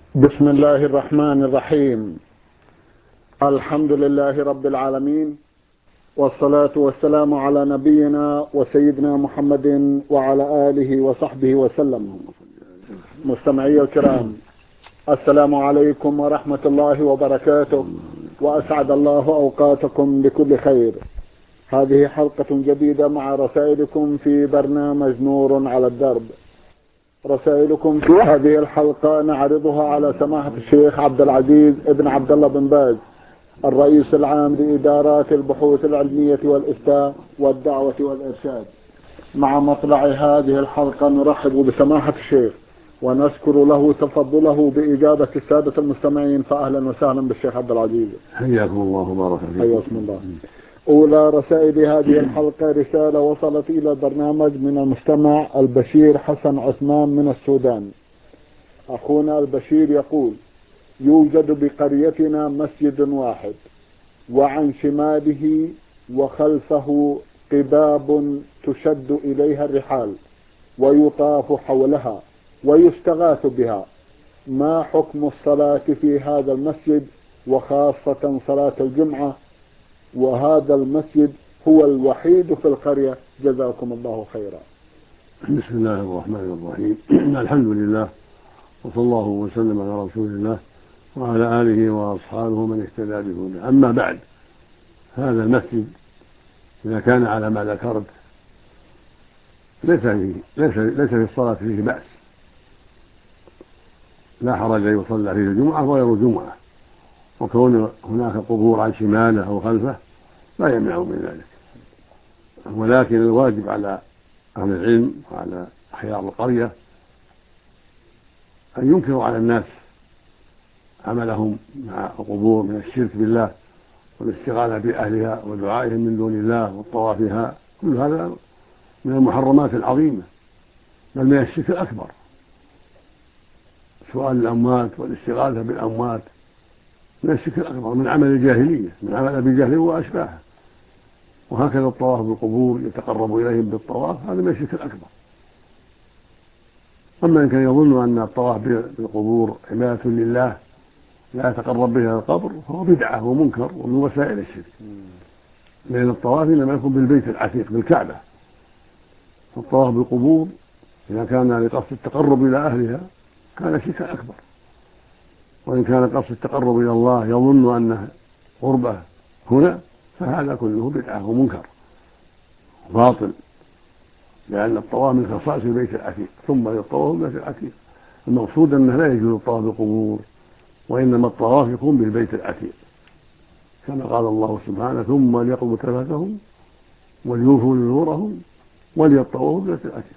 بسم الله الرحمن الرحيم. الحمد لله رب العالمين، والصلاة والسلام على نبينا وسيدنا محمد وعلى آله وصحبه وسلم. مستمعي الكرام، السلام عليكم ورحمة الله وبركاته، وأسعد الله أوقاتكم بكل خير. هذه حلقة جديدة مع رسائلكم في برنامج نور على الدرب. رسائلكم في هذه الحلقة نعرضها على سماحة الشيخ عبد العزيز ابن عبد الله بن باز، الرئيس العام لإدارات البحوث العلمية والإفتاء والدعوة والإرشاد. مع مطلع هذه الحلقة نرحب بسماحة الشيخ ونشكر له تفضله بإجابة السادة المستمعين، فأهلا وسهلا بالشيخ عبد العزيز. حياكم الله وبارك فيكم. حياكم الله. أولى رسائل هذه الحلقة رسالة وصلت إلى البرنامج من المستمع البشير حسن عثمان من السودان. أخونا البشير يقول: يوجد بقريتنا مسجد واحد، وعن شماله وخلفه قباب تشد إليها الرحال ويطاف حولها ويستغاث بها. ما حكم الصلاة في هذا المسجد، وخاصة صلاة الجمعة، وهذا المسجد هو الوحيد في القرية؟ جزاكم الله خيرا. بسم الله الرحمن الرحيم. الحمد لله، وصلى الله وسلم على رسول الله وعلى آله وأصحابه من اهتدى بهداه. أما بعد، هذا المسجد إذا كان على ما ذكرت ليس في الصلاة فيه بأس، لا حرج أن يصلى فيه الجمعة وغير الجمعة، وكون هناك قبور عن شماله أو خلفه لا يمنع من ذلك. ولكن الواجب على أهل العلم وعلى أحياء القرية أن ينكروا على الناس عملهم مع القبور من الشرك بالله والاستغاثة بأهلها ودعائهم من دون الله والطواف بها. كل هذا من المحرمات العظيمة، بل من الشرك الأكبر. سؤال الأموات والاستغاثة بالأموات من الشرك الأكبر، من عمل الجاهلية، من عمل أبي جهل وأشباهه. وهكذا الطواف بالقبور يتقرب إليهم بالطواف، هذا من الشرك الأكبر. أما إن كان يظن أن الطواف بالقبور عبادة لله لا يتقرب بها القبر، فهو بدعة ومنكر ومن وسائل الشرك، لأن الطواف إنما يكون بالبيت العتيق بالكعبة. فالطواف بالقبور إذا كان لقصد التقرب إلى أهلها كان شركا أكبر، وإن كان قصد التقرب إلى الله يظن أنه قربة هنا فهذا كله بدعة ومنكر باطل، لأن الطواف من خصائص البيت العتيق، ثم للطواف بالبيت العتيق. المقصود أنه لا يجوز الطواف بالقبور، وإنما الطواف يكون بالبيت العتيق، كما قال الله سبحانه: ثم ليقضوا تفثهم وليوفوا نذورهم وليطوفوا بالبيت العتيق.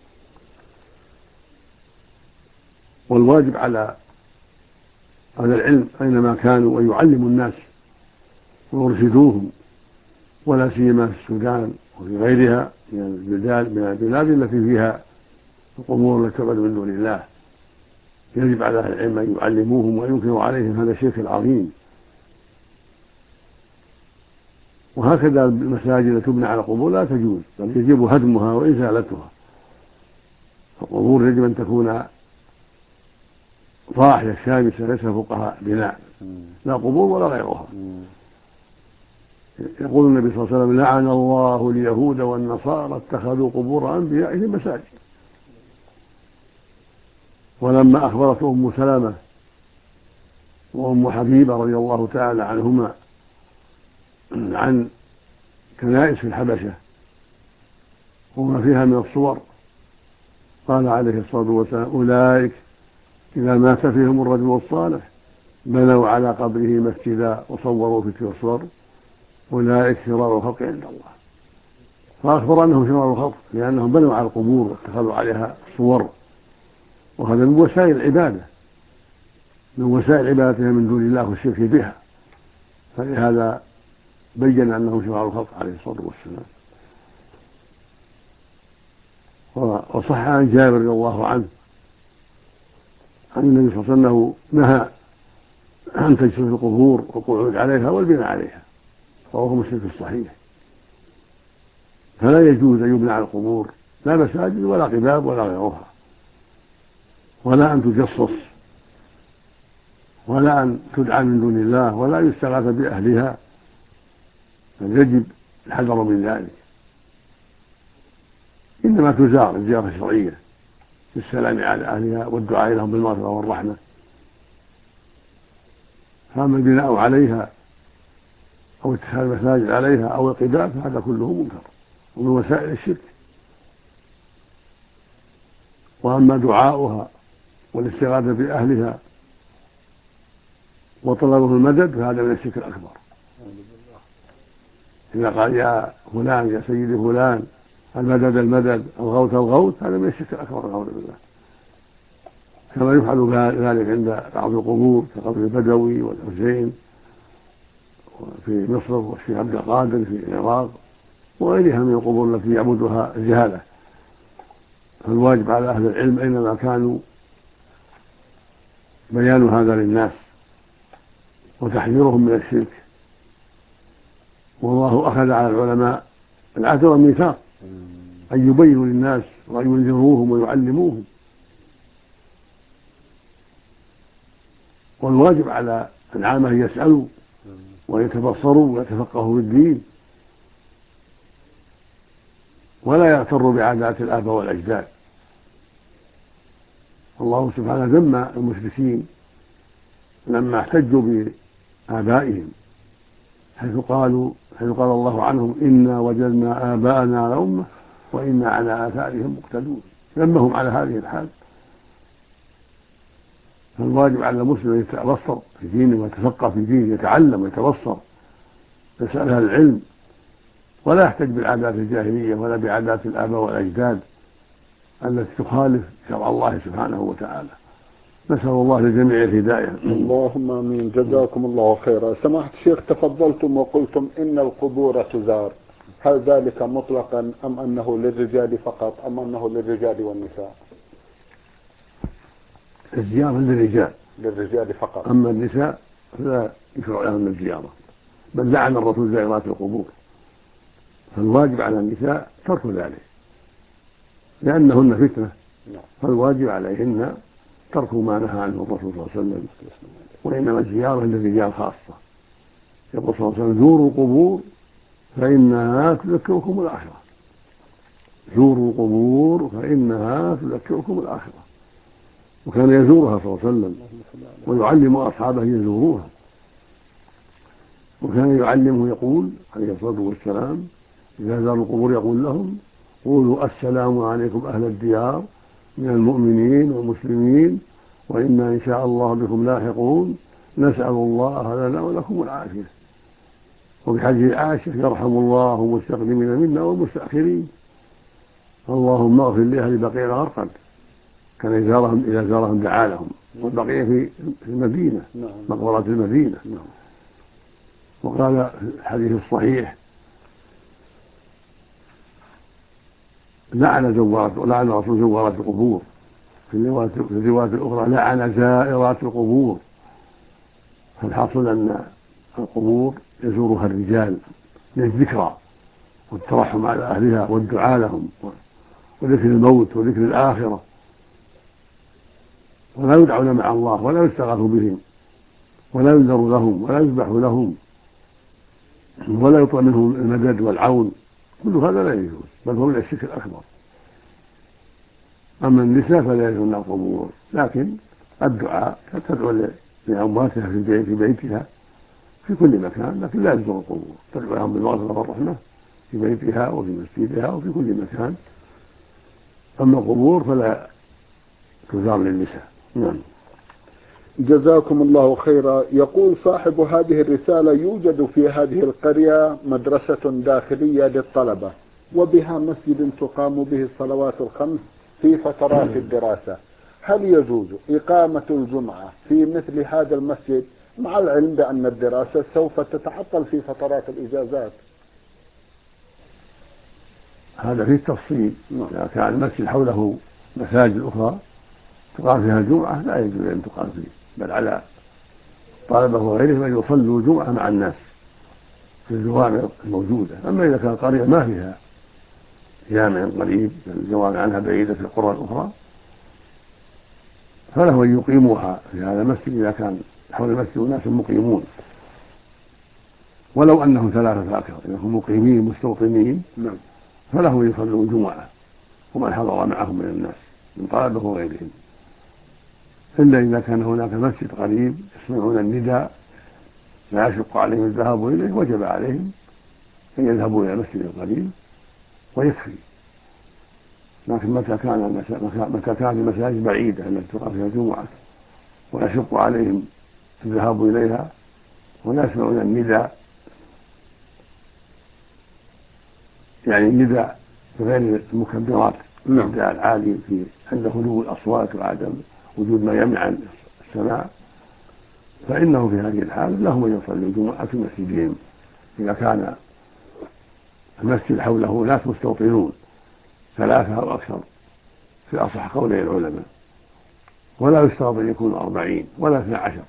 والواجب على أهل العلم أينما كانوا أن يعلموا الناس ويرشدوهم، ولا سيما في السودان وفي غيرها من البلاد التي فيها القبور التي تعبد من دون الله. يجب على أهل العلم أن يعلموهم وينكروا عليهم هذا الشرك العظيم. وهكذا المساجد التي تبنى على القبور لا تجوز، بل يجب هدمها وإزالتها. فالقبور يجب أن تكون ضاحية شامسة ليس فوقها بناء، لا قبور ولا غيرها. يقول النبي صلى الله عليه وسلم: لعن الله اليهود والنصارى اتخذوا قبور أنبيائهم مساجد. ولما أخبرت أم سلمة وأم حبيبة رضي الله تعالى عنهما عن كنائس في الحبشة وما فيها من الصور، قال عليه الصلاة والسلام: أولئك إذا مات فيهم الرجل الصالح بنوا على قبره مسجدا وصوروا في تلك الصور، أولئك شرار الخلق عند الله. فأخبر أنهم شرار الخلق لأنهم بنوا على القبور واتخذوا عليها صور، وهذا من وسائل العبادة، من وسائل عبادتها من دون الله والشرك بها. فلهذا بين أنه شرار الخلق عليه الصلاة والسلام. وصح عن جابر رضي الله عنه عن النبي صلى الله عليه وسلم أنه نهى عن تجسيس القبور والقعود عليها والبناء عليها، وهو مسلم في الصحيح. فلا يجوز أن يبنى على القبور لا مساجد ولا قباب ولا غيرها، ولا أن تجصص ولا أن تدعى من دون الله ولا يستغاث بأهلها، بل يجب الحذر من ذلك. إنما تزار الزيارة الشرعية بالسلام على أهلها والدعاء لهم بالمغفرة والرحمة. فأما البناء عليها أو اتخاذ المساجد عليها أو القباب فهذا كله منكر ومن وسائل الشرك. وأما دعاؤها والاستغاثة بأهلها وطلبه المدد فهذا من الشرك الأكبر. إذا قال يا فلان يا سيدي فلان المدد المدد الغوث الغوث هذا من الشرك الأكبر والعياذ بالله، كما يفعل ذلك عند بعض القبور كقبر البدوي والحسين في مصر والشيخ عبد القادر في العراق وغيرها من القبور التي يعبدها الجهالة. فالواجب على أهل العلم أينما كانوا بيان هذا للناس وتحذيرهم من الشرك. والله أخذ على العلماء العهد والميثاق أن يبينوا للناس وأن ينذروهم ويعلموهم. والواجب على العامة أن يسألوا ويتبصروا ويتفقهوا في الدين ولا يغتروا بعادات الآباء والأجداد. الله سبحانه ذم المشركين لما احتجوا بآبائهم حيث قال الله عنهم إنا وجدنا آباءنا على أمة وإنا على آثارهم مقتدون، ذمهم على هذه الحال. فالواجب على المسلم أن يتبصر في دينه ويتفقه في دينه، يتعلم ويتبصر، يسأل أهل العلم ولا يحتج بالعادات الجاهلية ولا بعادات الآباء والأجداد التي تخالف شرع الله سبحانه وتعالى. نسأل الله للجميع الهداية. اللهم آمين. جزاكم الله خيرا. سماحة الشيخ، تفضلتم وقلتم إن القبور تزار، هل ذلك مطلقا أم أنه للرجال فقط أم أنه للرجال والنساء؟ الزيارة للرجال فقط، أما النساء فلا يشرع لهم الزيارة، بل لعن الرسول زائرات القبور. فالواجب على النساء ترك ذلك لأنهن فتنة، فالواجب عليهن ترك ما نهى عنه الرسول صلى الله عليه وسلم. وإنما الزيارة للرجال خاصة. يقول صلى الله عليه وسلم زوروا القبور فإنها تذكركم الآخرة، زوروا القبور فإنها تذكركم الآخرة. وكان يزورها صلى الله عليه وسلم ويعلم أصحابه يزوروها، وكان يعلمه يقول عليه الصلاة والسلام إذا زاروا القبور يقول لهم قولوا السلام عليكم أهل الديار من المؤمنين والمسلمين وإنا إن شاء الله بكم لاحقون نسأل الله لنا ولكم العافية. وفي حديث عائشة يرحم الله المستقدمين منا والمستأخرين، اللهم اغفر لأهل بقيع الغرقد. كان إذا زارهم دعا لهم. والبقية في المدينة، مقبرة المدينة. وقال في الحديث الصحيح لعن رسول زوارات القبور، في الرواية الأخرى لعن زائرات القبور. فالحاصل أن القبور يزورها الرجال للذكرى والترحم على أهلها والدعاء لهم وذكر الموت وذكر الآخرة، ولا يدعون مع الله ولا يستغاث بهم ولا ينذر لهم ولا يذبح لهم ولا يطلب منهم المدد والعون. كل هذا لا يجوز، بل هو من الشرك الأكبر. أما النساء فلا يزورن القبور، لكن الدعاء تدعو لأمواتها في بيتها في كل مكان، لكن لا يزور القبور، تدعو لهم بالمغفرة والرحمة في بيتها وفي مسجدها وفي كل مكان. أما القبور فلا تزار للنساء. نعم. جزاكم الله خيرا. يقول صاحب هذه الرسالة يوجد في هذه القرية مدرسة داخلية للطلبة وبها مسجد تقام به الصلوات الخمس في فترات الدراسة، هل يجوز إقامة الجمعة في مثل هذا المسجد مع العلم بأن الدراسة سوف تتعطل في فترات الإجازات؟ هذا فيه تفصيل. إذا كان المسجد حوله مساجد أخرى تقام فيها الجمعة لا يجوز أن تقام فيه، بل على طلبة وغيرهم أن يصلوا الجمعة مع الناس في الجوامع الموجودة. أما إذا كان قرية ما فيها جامع قريب، الجوامع عنها بعيدة في القرى الأخرى، فله أن يقيموها في هذا المسجد إذا كان حول المسجد أناس مقيمون ولو أنهم ثلاثة أكثر إنهم مقيمين مستوطنين فلهم يصلوا الجمعة ومن حضر معهم من الناس من طلبة وغيرهم، إلا إذا كان هناك مسجد قريب يسمعون النداء لا يشق عليهم الذهاب إليه وجب عليهم أن يذهبوا إلى المسجد القريب ويكفي. لكن متى كانت المساجد بعيدة التي تقام فيها الجمعة ويشق عليهم الذهاب إليها ولا يسمعون النداء، يعني النداء بغير المكبرات النداء العالي في عند خلو الأصوات وعدم وجود ما يمنع السماع، فإنه في هذه الحال لهم أن يصلوا الجمعة في مسجدهم إذا كان المسجد حوله ناس مستوطنون ثلاثة أو أكثر في أصح قولي العلماء، ولا يشترط أن يكونوا 40 ولا 12،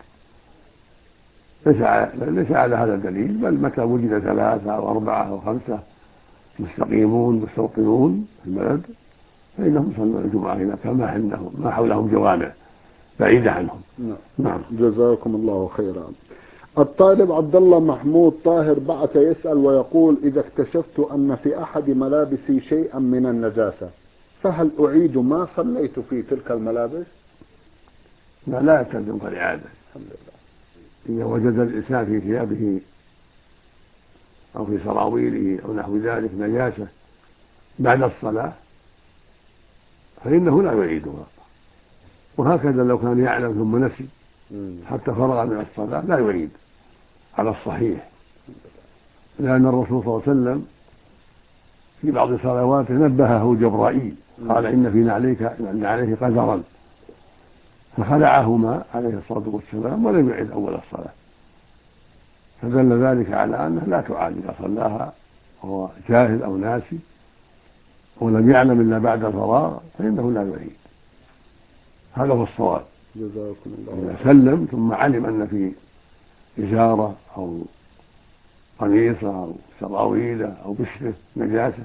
ليس على هذا الدليل، بل متى وجد 3 أو 4 أو 5 مستقيمون مستوطنون في البلد فإنهم يصلون الجمعة إذا كان ما حولهم جوامع بعيدة عنهم. نعم. جزاكم الله خيرا. الطالب عبد الله محمود طاهر بعث يسأل ويقول: إذا اكتشفت أن في أحد ملابسي شيئا من النجاسة فهل أعيد ما صليت في تلك الملابس؟ لا يلتزم كالإعادة. الحمد لله. إذا وجد الإنسان في ثيابه أو في سراويله أو نحو ذلك نجاسة بعد الصلاة فإنه لا يعيدها، وهكذا لو كان يعلم ثم نسي حتى فرغ من الصلاة لا يعيد على الصحيح، لأن الرسول صلى الله عليه وسلم في بعض صلواته نبهه جبرائيل قال: إن في نعليه قذرا، فخلعهما عليه الصلاة والسلام ولم يعد أول الصلاة، فدل ذلك على أنه لا تعاد إذا صلاها وهو جاهل أو ناسي ولم يعلم إلا بعد الفراغ فإنه لا يعيد. هذا هو الصواب. جزاكم الله. إذا سلم ثم علم أن في إزارة أو قميصة أو سراويله أو بشره نجاسة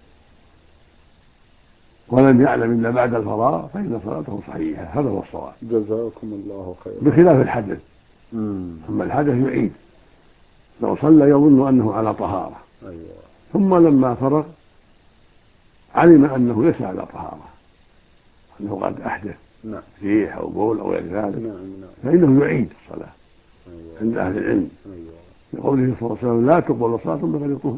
ولم يعلم إلا بعد الفراغ فإن صلاته صحيحة. هذا هو الصواب. جزاكم الله خيرا. بخلاف الحدث. أما الحدث يعيد لو صلى يظن أنه على طهارة ثم لما فرغ علم أنه ليس على طهارة، أنه قد أحدث ريح أو بول أو غير ذلك فإنه يعيد الصلاة عند أهل العلم لقوله صلى الله عليه وسلم: لا تقبل صلاة بغير طهور،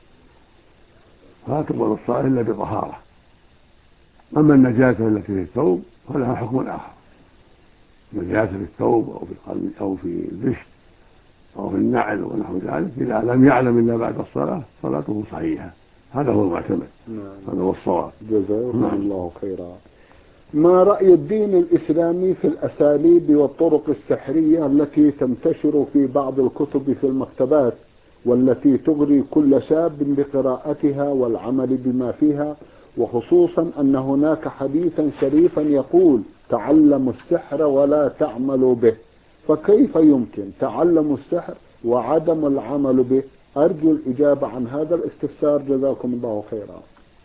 لا تقبل الصلاة إلا بطهارة. أما النجاسة التي في الثوب فلها حكم آخر، النجاسة في الثوب أو في القلب أو في البشت أو في النعل ونحو ذلك إذا لم يعلم إلا بعد الصلاة صلاته صحيحة. هذا هو المعتمد. هذا هو الصواب. جزاكم الله خيرا. ما رأي الدين الإسلامي في الأساليب والطرق السحرية التي تنتشر في بعض الكتب في المكتبات والتي تغري كل شاب بقراءتها والعمل بما فيها، وخصوصا أن هناك حديثا شريفا يقول: تعلموا السحر ولا تعملوا به، فكيف يمكن تعلم السحر وعدم العمل به؟ أرجو الإجابة عن هذا الاستفسار جزاكم الله خيرا.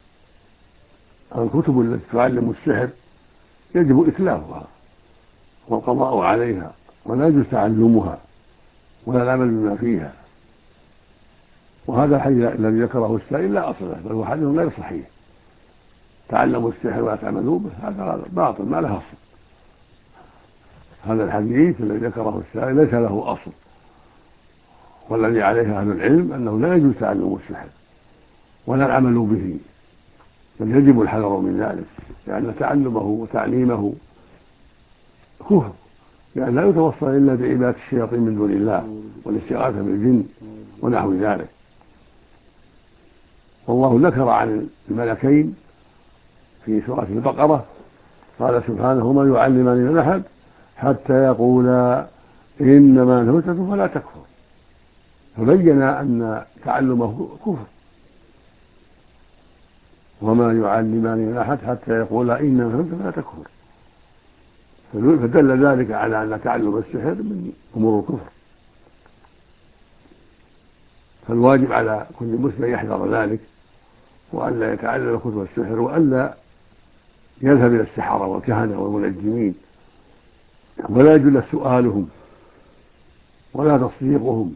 الكتب التي تعلم السحر يجب إتلافها والقضاء عليها، ولا يجوز تعلمها ولا العمل بما فيها، وهذا الحديث الذي ذكره السائل لا أصل له، بل هو حديث غير صحيح. تعلموا السحر ولا تعملوا به، هذا باطل ما له أصل. هذا الحديث الذي ذكره السائل ليس له أصل، والذي عليه أهل العلم أنه لا يجوز تعلم السحر ولا العمل به، بل يجب الحذر من ذلك، لأن تعلمه وتعليمه كفر، لأن لا يتوصل إلا بعبادة الشياطين من دون الله والاستغاثة بالجن ونحو ذلك. والله ذكر عن الملكين في سورة البقرة قال سبحانه: وما يعلمان من أحد حتى يقولا إنما أنت فتنة فلا تكفر، فبين أن تعلمه كفر. وما يعلمان من أحد حتى يقولا إنما أنت فتنة فلا تكفر، فدل ذلك على أن تعلم السحر من أمور الكفر، فالواجب على كل مسلم يحذر ذلك وألا يتعلم كتب السحر وألا يذهب إلى السحرة والكهنة والمنجمين، ولا يجوز سؤالهم ولا تصديقهم،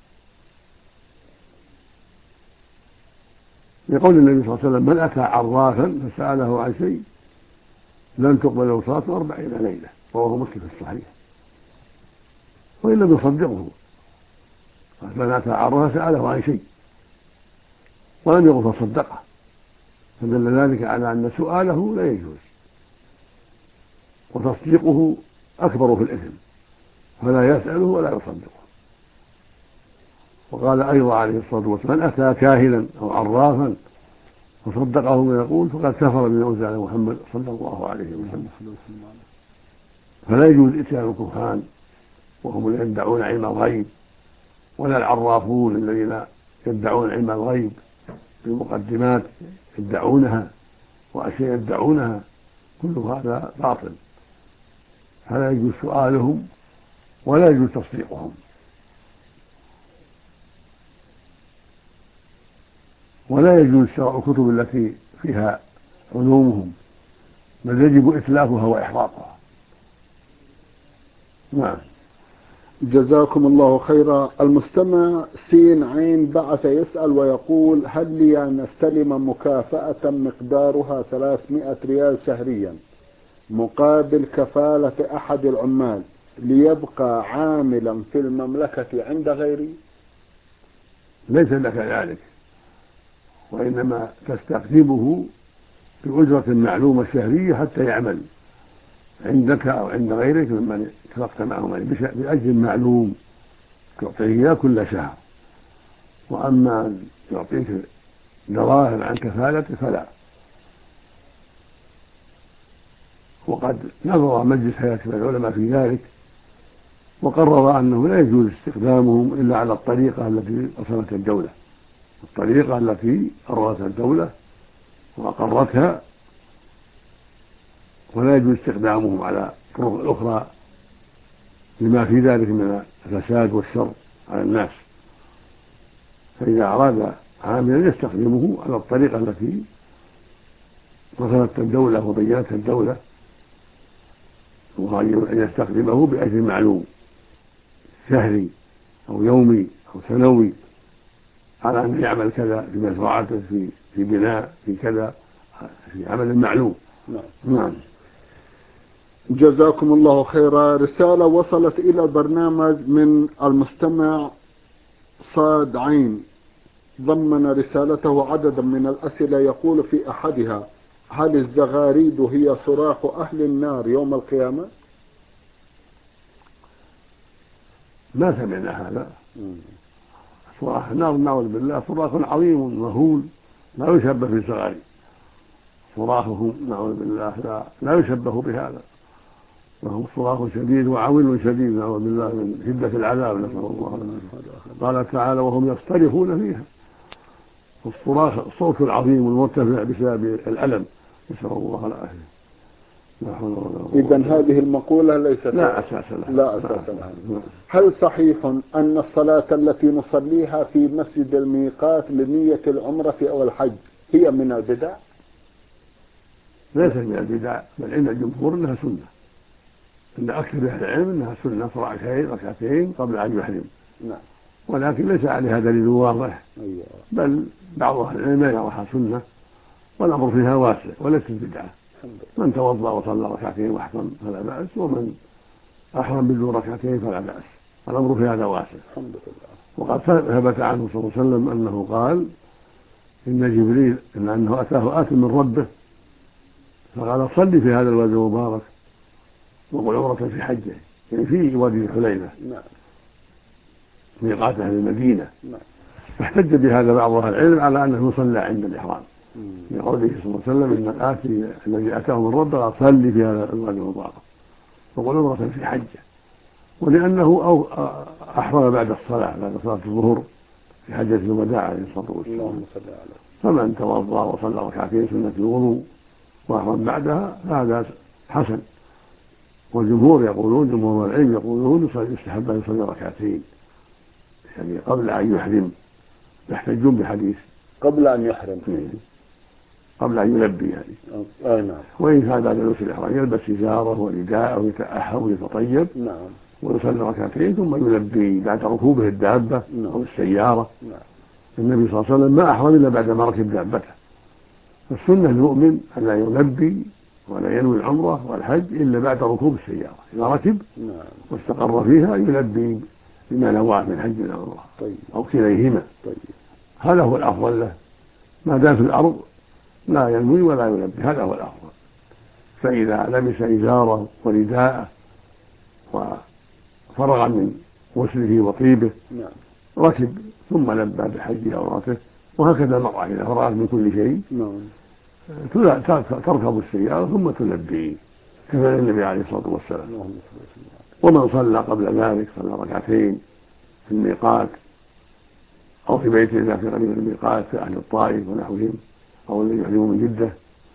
لقول النبي صلى الله عليه وسلم: من أتى عرافا فسأله عن شيء لن تقبل له صلاة 40 ليلة، رواه مسلم في الصحيح. وإن لم يصدقه، من أتى عرافا سأله عن شيء ولم يقل فصدقه، فدل ذلك على أن سؤاله لا يجوز، وتصديقه أكبر في الإثم، فلا يسأله ولا يصدقه. وقال أيضا عليه الصلاة والسلام: من أتى كاهنا أو عرافا فصدقه ما يقول فقد كفر بما أنزل على محمد صلى الله عليه وسلم. فلا يجوز إتيان الكهان وهم الذين يدعون علم الغيب، ولا العرافون الذين يدعون علم الغيب بمقدمات يدعونها وأشياء يدعونها، كل هذا باطل، فلا يجوز سؤالهم ولا يجوز تصديقهم، ولا يجوز شراء الكتب التي فيها علومهم، بل يجب إتلافها وإحراقها. نعم. جزاكم الله خيرا. المستمع سين عين بعث يسأل ويقول: هل لي أن أستلم مكافأة مقدارها 300 ريال شهريا مقابل كفالة أحد العمال ليبقى عاملا في المملكة عند غيري؟ ليس لك ذلك، وإنما تستخدمه بأجرة معلومة شهرية حتى يعمل عندك أو عند غيرك ممن اتفقت معهم بأجر معلوم تعطيه إياه كل شهر. وأما أن يعطيك دراهم عن كفالته فلا. وقد نظر مجلس هيئة العلماء في ذلك وقرر أنه لا يجوز استخدامهم إلا على الطريقة التي أصلت الدولة، الطريقة التي أرادتها الدولة وأقرتها، ولا يجوز استخدامهم على طرق أخرى لما في ذلك من الفساد والشر على الناس. فإذا أراد عاملا يستخدمه على الطريقة التي وصلت الدولة وبينتها الدولة، وأن يستخدمه بأجر معلوم شهري أو يومي أو سنوي، على أن يعمل كذا في مزرعته، في بناء، في كذا، في عمل معلوم. نعم. جزاكم الله خيرا. رسالة وصلت إلى البرنامج من المستمع صاد عين، ضمن رسالته عددا من الأسئلة. يقول في أحدها: هل الزغاريد هي صراخ أهل النار يوم القيامة؟ ما سمعنا هذا. صراخ النار نعوذ بالله صراخ عظيم مهول لا يشبه بالزغاريد، صراخهم نعوذ بالله لا يشبه بهذا، وهم صراخ شديد وعويل شديد نعوذ بالله من شدة العذاب، نسأل الله العافية. قال تعالى: وهم يصطرخون فيها. الصراخ الصوت العظيم المرتفع بسبب الألم، نسأل الله العافية. إذن هذه المقولة ليست لا أساس لها. لا أساس لها. هل صحيح أن الصلاة التي نصليها في مسجد الميقات لنية العمرة أو الحج هي من البدع؟ ليست من البدع، بل عند الجمهور أنها سنة، عند أكثر أهل العلم أنها سنة ركعتين قبل أن يحرم. نعم. ولكن ليس عليها دليل واضح. أيوة. بل بعض أهل العلم يراها سنة والأمر فيها واسع وليست بدعة. من توضأ وصلى ركعتين واحرم فلا بأس، ومن أحرم بدون ركعتين فلا بأس، الأمر في هذا واسع. الحمد لله. وقد ثبت عنه صلى الله عليه وسلم أنه قال: إن جبريل أنه أتاه آت من ربه فقال: صلي في هذا الوادي المبارك وقل عمرة في حجه، يعني في وادي الحليفة. نعم. ميقات أهل المدينة. نعم. فاحتج بهذا بعض أهل العلم على أنه يصلى عند الإحرام، في قوله صلى الله عليه وسلم: إن الآتي الذي أتاه من ربه قال: صلي في هذا الوادي المبارك وقل عمرة في حجه، ولأنه أحرم بعد الصلاة، بعد صلاة الظهر في حجة الوداع عليه الصلاة والسلام. فمن توضأ وصلى ركعتين سنة الوضوء وأحرم بعدها فهذا حسن. والجمهور يقولون، جمهور العلم يقولون يستحب أن يصلي ركعتين يعني قبل أن يحرم، يحتجون بحديث قبل أن يحرم، قبل أن يلبي يعني. نعم. وإن كان بعد لبس الإحرام يلبس إزاره ورداءه ويتأهب ويتطيب. نعم. ويصلي ركعتين ثم يلبي بعد ركوبه الدابة أو السيارة. النبي صلى الله عليه وسلم ما أحرم إلا بعد ما ركب دابته. فالسنة المؤمن أن لا يلبي ولا ينوي العمرة والحج إلا بعد ركوب السيارة. إذا ركب واستقر فيها يلبي بما نواه من حج أو عمرة أو كليهما. هذا هو الأفضل له، ما دام في الأرض لا ينوي ولا يلبي، هذا هو الأفضل. فإذا لبس إزاره ورداءه وفرغ من غسله وطيبه ركب ثم لبى بحجه أو عمرته. وهكذا المرأة إذا فرغت من كل شيء تركب السيارة ثم تلبي كفعل النبي عليه الصلاة والسلام. ومن صلى قبل ذلك صلى ركعتين في الميقات أو في بيته إذا في قريب الميقات كأهل الطائف ونحوهم أو الذين يحرمون من جدة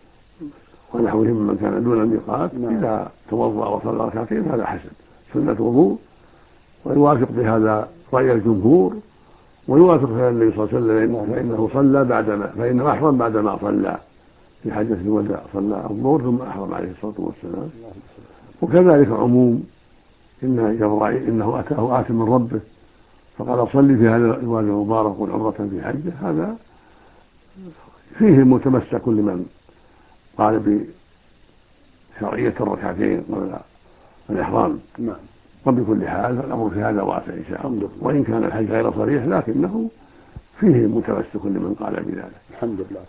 ونحوهم من كان دون الميقات إذا توضأ وصلى ركعتين هذا حسن سنة وضوء، ويوافق بهذا رأي الجمهور، ويوافق فعل النبي صلى الله عليه وسلم فإنه صلى فإنه أحرم بعدما صلى في حجة الوداع، صلى الظهر ثم أحرم عليه الصلاة والسلام. وكذلك عموم إنه أتاه آت من ربه فقال صلي في هذا الوادي المبارك والعمرة في حجة، هذا فيه متمسك لمن قال بشرعية الركعتين قبل الإحرام. وبكل حال فالأمر في هذا واسع إن شاء الله، وإن كان الحج غير صريح لكنه فيه متمسك لمن قال بذلك. الحمد لله.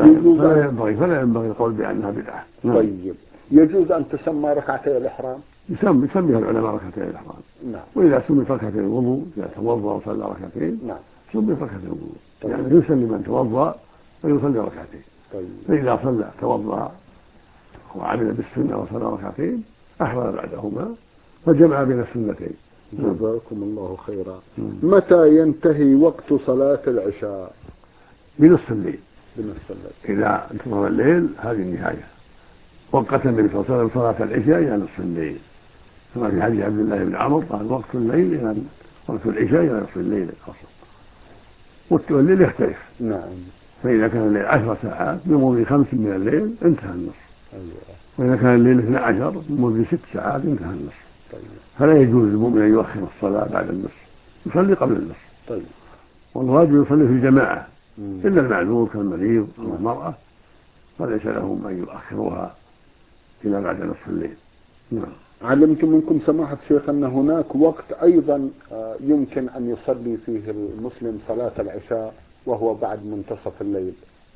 فلا ينبغي القول بأنها بدعة. طيب، يجوز أن تسمى ركعتي الإحرام؟ يسميها العلماء ركعتي الإحرام. وإذا سميت ركعتي الوضوء إذا توضأ وصلى ركعتين سميت ركعتي الوضوء. يعني يسمي من توضأ ويصلي ركعتين. فإذا صلى توضأ وعمل بالسنة وصلى ركعتين أحرم بعدهما فجمع بين السنتين. جزاكم الله خيرا. متى ينتهي وقت صلاة العشاء؟ بنصف الليل. إذا انتصف الليل هذه النهاية. وقت النبي صلى الله عليه وسلم صلاة العشاء إلى نصف الليل، كما في حديث عبد الله بن عمرو قال وقت العشاء إلى نصف الليل الأصل. والليل يختلف. فإذا كان الليل 10 ساعات بمضي 5 من الليل انتهى النصف. وإذا كان الليل 12 بمضي 6 ساعات انتهى النصف. فلا يجوز للمؤمن أن يؤخر الصلاة بعد النصف، يصلي قبل النصف. والواجب يصلي في الجماعة إلا المعذور كالمريض أو المرأة فليس لهم أن يؤخروها إلى بعد نصف الليل. علمت منكم سماحة الشيخ أن هناك وقت أيضا يمكن أن يصلي فيه المسلم صلاة العشاء وهو بعد منتصف الليل.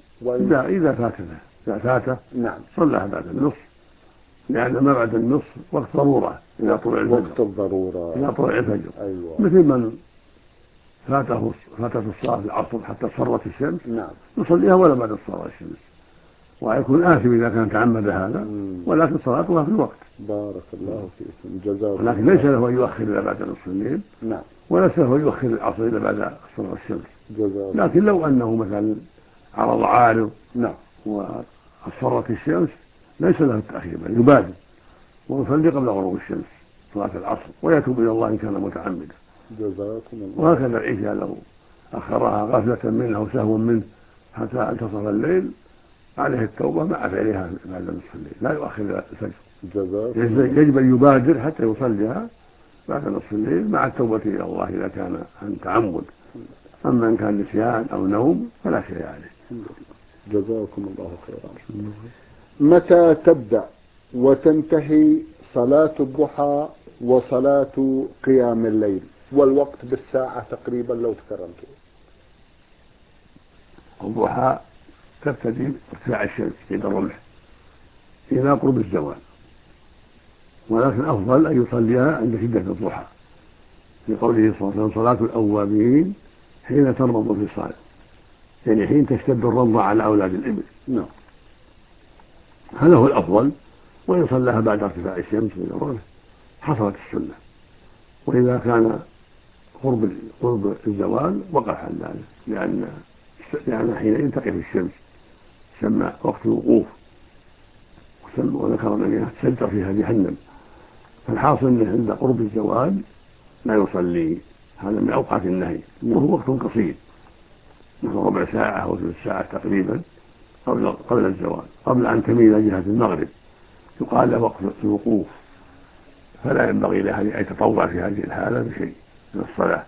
إذا فاته صلىها بعد النصف، لأن ما بعد النصف وقت ضرورة إذا طلع الفجر. وقت الضرورة إذا طلع الفجر. مثل من فاتته الصلاة العصر حتى صرت الشمس يصليها ولا بعد صلاة الشمس، ويكون آثم إذا كان تعمد هذا، ولكن صلاتها في الوقت. بارك الله فيكم. جزاكم. ولكن ليس له أن يؤخر إلى بعد نصف الليل. وليس له أن يؤخر العصر إلى بعد صلاة الشمس. لكن لو أنه مثلا عرض عارض وأصفرت الشمس ليس له التأخير بل يبادر ويصلي قبل غروب الشمس صلاة العصر ويتوب إلى الله إن كان متعمدا. جزاكم الله. وهكذا العشاء لو أخرها غفلة منه أو سهوا منه حتى انتصف الليل عليه التوبة مع فعلها بعد نصف الليل، لا يؤخر إلى الفجر. يجب أن يبادر حتى يصليها بعد نصف الليل مع التوبة إلى الله إذا كان عن تعمد. أما إن كان نسيان أو نوم فلا شيء عليه. جزاكم الله خيرا. متى تبدأ وتنتهي صلاة الضحى وصلاة قيام الليل، والوقت بالساعة تقريبا لو تكرمته؟ الضحى تبتدي ارتفاع الشمس عند الرمح إلى قرب الزوال، ولكن أفضل أن يصليها عند شدة الضحى في قوله صلى الله عليه وسلم صلاة الأوابين حين ترمض الفصال، يعني حين تشتد الرمضة على أولاد الإبل. هذا هو الأفضل، وإن صلىها بعد ارتفاع الشمس إلى الرمح حصلت السنة. وإذا كان قرب الزوال وقف عن ذلك، لأن حينئذ تقف الشمس سمى وقت الوقوف، وذكر أنها تسجر فيها جهنم. فالحاصل أنه عند قرب الزوال لا يصلي، هذا من أوقات النهي، وهو وقت قصير مثل ربع ساعة أو ثلث ساعة تقريبا قبل الزوال، قبل أن تميل جهة المغرب، يقال له وقت الوقوف فلا ينبغي له أن يتطوع في هذه الحالة بشيء من الصلاة،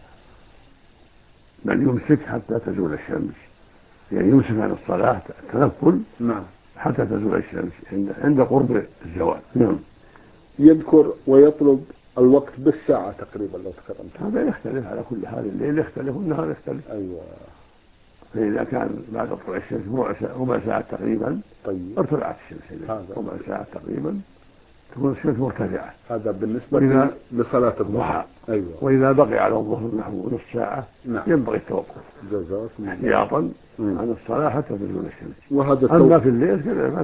بل يمسك حتى تزول الشمس، يعني يمسك عن الصلاة التنفل نعم حتى تزول الشمس عند قرب الزوال. نعم. يذكر ويطلب الوقت بالساعة تقريبا لو تكرمت. هذا يختلف على كل حال، الليل يختلف والنهار يختلف. أيوة. فإذا كان بعد طلوع الشمس ربع ساعة تقريبا طيب ارتفعت الشمس، ربع ساعة تقريبا تكون الشمس مرتفعة. هذا بالنسبة لصلاة الضحى. أيوة. وإذا بقي على الظهر نحو نصف ساعة نعم. ينبغي التوقف احتياطا عن الصلاة حتى تزول الشمس. وهذا أما في الليل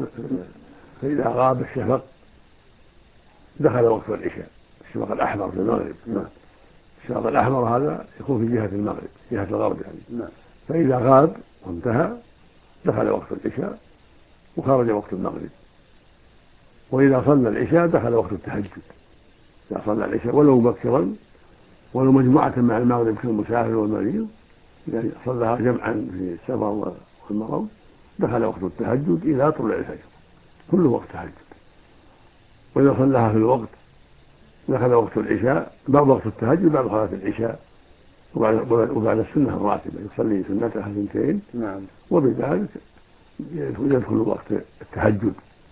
فإذا غاب الشفق دخل وقت العشاء، الشفق الأحمر في المغرب. نعم. الشفق الأحمر هذا يكون في جهة المغرب، جهة الغرب يعني. نعم. فإذا غاب وانتهى دخل وقت العشاء وخرج وقت المغرب. وإذا صلى العشاء دخل وقت التهجد، إذا صلى العشاء ولو مبكرا ولو مجموعة مع المغرب كالمسافر والمريض، يعني صلىها جمعا في السفر والمرض دخل وقت التهجد إلى طلوع الفجر، كله وقت تهجد. وإذا صلىها في الوقت دخل وقت العشاء، بعض وقت التهجد بعد صلاة العشاء وبعد السنة الراتبة يصلي سنتها 2. نعم. وبذلك يدخل وقت التهجد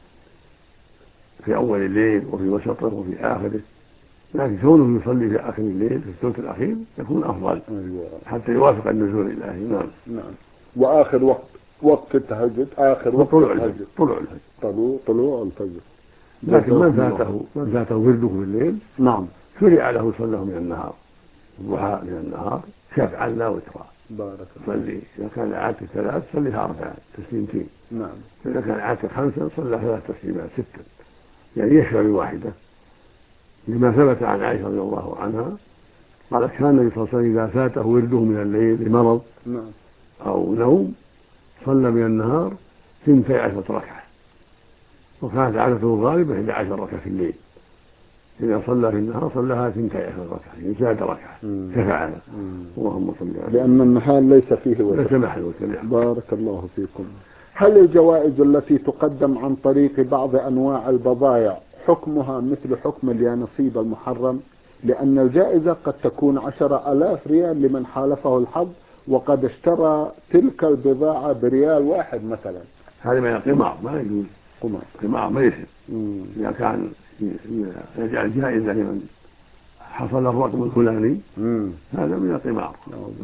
في أول الليل وفي وسطه وفي آخره، لكن كونه يصلي في آخر الليل في الثلث الأخير يكون أفضل. أيوة. حتى يوافق النزول الإلهي. نعم. نعم. وآخر وقت التهجد آخر وقت التهجد طلوع الفجر. لكن من فاته ورده في الليل نعم شرع له صلاه من النهار، الضحى من النهار شفعا لا وترا. بارك الله. صلي إذا كان عادة 3 صليها 4 تسليمتين. نعم. إذا كان عادة 5 صلى 3 تسليمات 6، يعني يشفع بواحدة، لما ثبت عن عائشة رضي الله عنها قالت كان النبي صلى الله عليه وسلم إذا فاته ورده من الليل لمرض نعم أو نوم صلى من النهار 12 ركعة، وكانت عادته الغالبة 11 ركعة في الليل. إذا صلى في النهار صلىها 12 ركعة، يعني زاد ركعة شفعها. اللهم صل على لأن النهار ليس فيه وتر. بارك الله فيكم. هل الجوائز التي تقدم عن طريق بعض أنواع البضائع حكمها مثل حكم اليانصيب المحرم؟ لأن الجائزة قد تكون 10,000 ريال لمن حالفه الحظ وقد اشترى تلك البضاعة بريال واحد مثلا. هذا من القمار، ما يجوز. قمار ما يصير. إذا كان يجعل جائزة لمن حصل الرقم الفلاني هذا من القمار.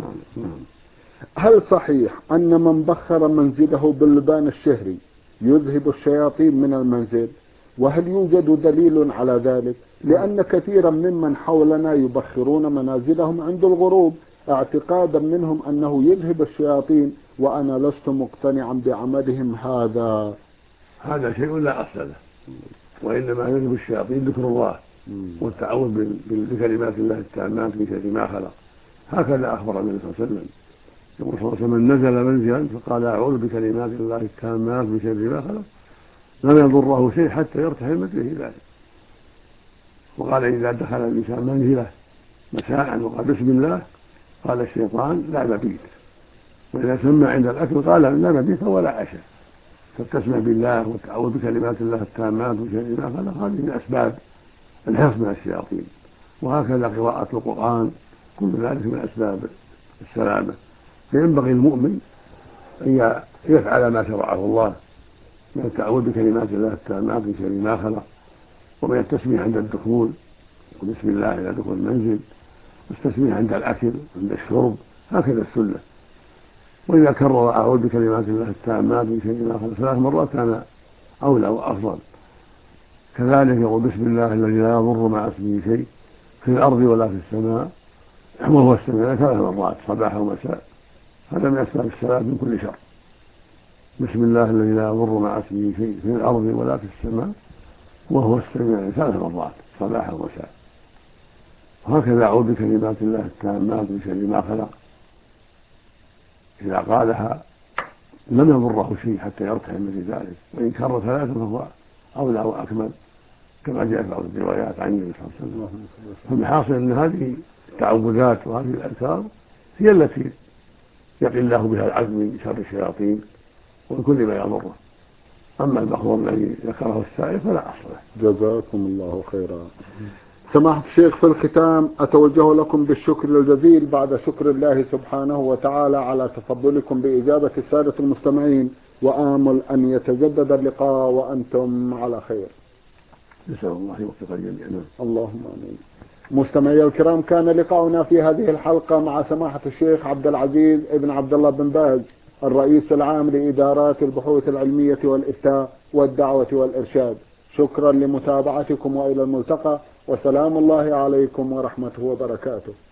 هل صحيح أن من بخر منزله باللبان الشهري يذهب الشياطين من المنزل؟ وهل يوجد دليل على ذلك؟ لأن كثيرا ممن حولنا يبخرون منازلهم عند الغروب اعتقادا منهم أنه يذهب الشياطين، وأنا لست مقتنعا بعملهم هذا شيء لا أصل له، وإنما يذهب الشياطين ذكر الله والتعوذ بكلمات الله التامات من شر ما خلق. هكذا أخبر النبي صلى الله عليه وسلم، يقول صلى الله عليه وسلم من نزل منزلا فقال أعوذ بكلمات الله التامات من شر ما خلق لم يضره شيء حتى يرتحل مثله ذلك. وقال إذا دخل الإنسان منزله مساء وقال بسم الله قال الشيطان لا مبيت، وإذا سمع عند الأكل قال لا مبيت ولا عشاء. فالتسمية بالله والتعوذ بكلمات الله التامات من شر ما خلق هذه من أسباب الحفظ من الشياطين. وهكذا قراءة القرآن كل ذلك من أسباب السلامة. فينبغي المؤمن أن يفعل ما شرعه الله من التعوذ بكلمات الله التامات من شر ما خلق، ومن التسمية عند الدخول بسم الله إلى دخول المنزل، والتسمية عند الأكل عند الشرب، هكذا السنة. وإذا كرر أعوذ بكلمات الله التامات من شر ما خلق 3 مرات كان أولى وأفضل. كذلك يقول بسم الله الذي لا يضر مع اسمه شيء في الأرض ولا في السماء وهو السميع 3 مرات صباحا ومساء، هذا من أسباب السلام من كل شر. بسم الله الذي لا يضر مع اسمه شيء في الأرض ولا في السماء وهو السميع 3 مرات صباحا ومساء. وهكذا أعوذ بكلمات الله التامات من شر ما خلق، إذا قالها لم يضره شيء حتى يرتحل مثل ذلك، وإن كرر 3 فهو أولى وأكمل كما جاء في بعض الروايات عن النبي صلى الله عليه وسلم. فالحاصل أن هذه التعوذات وهذه الأذكار هي التي يقي الله بها العبد من شر الشياطين ومن كل ما يضره. أما المخبور الذي ذكره السائل فلا أصل له. جزاكم الله خيرا. سماحة الشيخ، في الختام أتوجه لكم بالشكر الجزيل بعد شكر الله سبحانه وتعالى على تفضلكم بإجابة السادة المستمعين، وآمل أن يتجدد اللقاء وأنتم على خير. نسأل الله يوفق جميعا. اللهم آمين. مستمعي الكرام، كان لقاؤنا في هذه الحلقة مع سماحة الشيخ عبد العزيز ابن عبد الله بن باز، الرئيس العام لإدارات البحوث العلمية والإفتاء والدعوة والإرشاد. شكرا لمتابعتكم وإلى الملتقى، وسلام الله عليكم ورحمته وبركاته.